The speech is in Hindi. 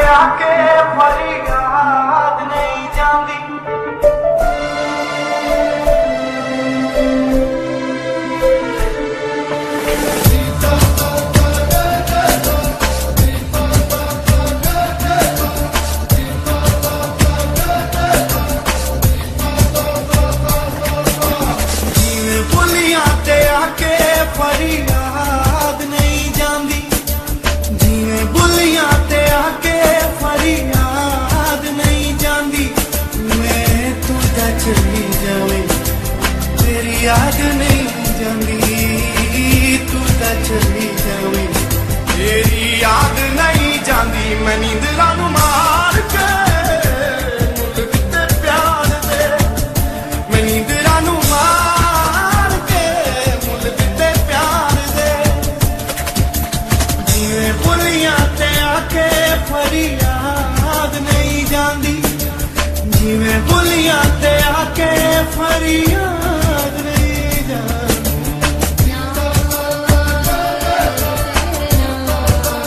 आके फरियाद नहीं जाती। फरियाद नहीं जाती, जिवें बुलियां ते आके फरियाद नहीं जाती। मैं तू चली जावे तेरी याद नहीं जाती, तू चली जावे तेरी याद नहीं जाती। मैं नींदरां नूं मार के मुल्क ते प्यार दे, मैं नींदरां नूं मार के मुल्क ते प्यार दे। जिवें बुलियां ते आके फरियाद नहीं जाती, जिवें